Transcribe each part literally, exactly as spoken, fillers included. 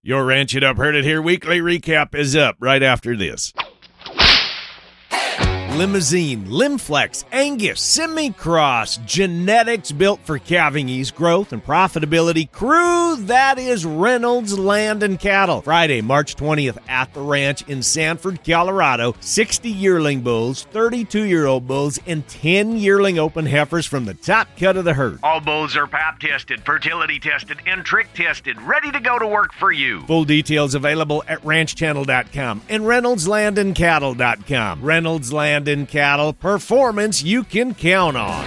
Your Ranch It Up, Heard It Here weekly recap is up right after this. Limousine, Limflex, Angus, Semi-Cross, genetics built for calving ease, growth, and profitability. Crew, that is Reynolds Land and Cattle. Friday, March twentieth at the ranch in Sanford, Colorado. sixty yearling bulls, thirty-two-year-old bulls, and ten yearling open heifers from the top cut of the herd. All bulls are pap tested, fertility tested, and trick tested, ready to go to work for you. Full details available at ranch channel dot com and reynolds land and cattle dot com. Reynolds Land and Cattle, performance you can count on.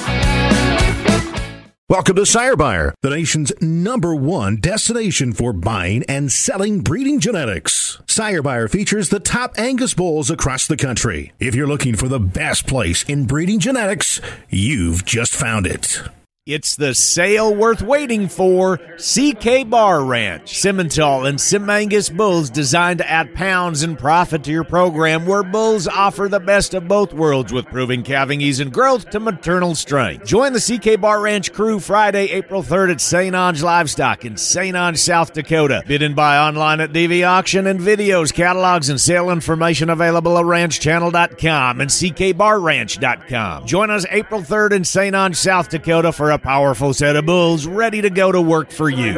Welcome to Sire Buyer, the nation's number one destination for buying and selling breeding genetics. Sire Buyer features the top Angus bulls across the country. If you're looking for the best place in breeding genetics, you've just found it. It's the sale worth waiting for. C K Bar Ranch. Simmental and Sim Angus bulls designed to add pounds and profit to your program, where bulls offer the best of both worlds with proving calving ease and growth to maternal strength. Join the C K Bar Ranch crew Friday, April third at Saint Onge Livestock in Saint Onge, South Dakota. Bid and buy online at D V Auction, and videos, catalogs, and sale information available at ranch channel dot com and c k bar ranch dot com. Join us April third in Saint Onge, South Dakota for a powerful set of bulls ready to go to work for you.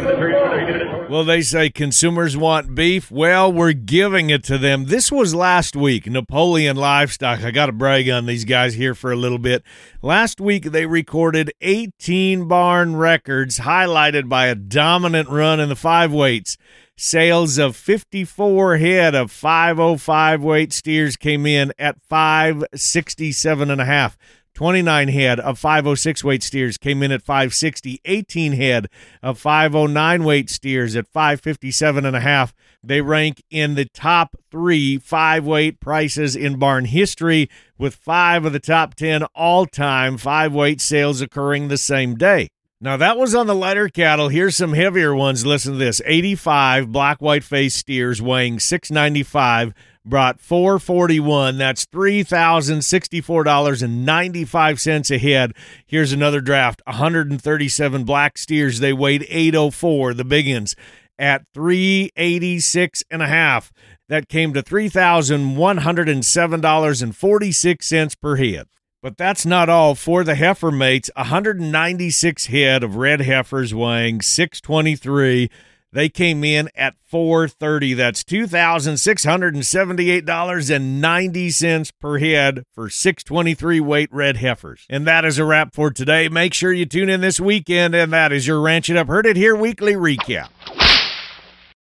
Well, they say consumers want beef. Well, we're giving it to them. This was last week, Napoleon Livestock. I got to brag on these guys here for a little bit. Last week, they recorded eighteen barn records, highlighted by a dominant run in the five weights. Sales of fifty-four head of five oh five weight steers came in at five sixty-seven and a half. twenty-nine head of five oh six weight steers came in at five sixty. eighteen head of five oh nine weight steers at five fifty-seven and a half. They rank in the top three five weight prices in barn history, with five of the top ten all-time five weight sales occurring the same day. Now, that was on the lighter cattle. Here's some heavier ones. Listen to this. eighty-five black white face steers weighing six ninety-five brought four forty-one. That's three thousand sixty-four dollars and ninety-five cents a head. Here's another draft. one hundred thirty-seven black steers. They weighed eight oh four, the big ones, at three eighty-six and a half. That came to three thousand one hundred seven dollars and forty-six cents per head. But that's not all. For the heifer mates, one hundred ninety-six head of red heifers weighing six twenty-three. They came in at four thirty. That's two thousand six hundred seventy-eight dollars and ninety cents per head for six twenty-three weight red heifers. And that is a wrap for today. Make sure you tune in this weekend, and that is your Ranch It Up, Heard It Here weekly recap.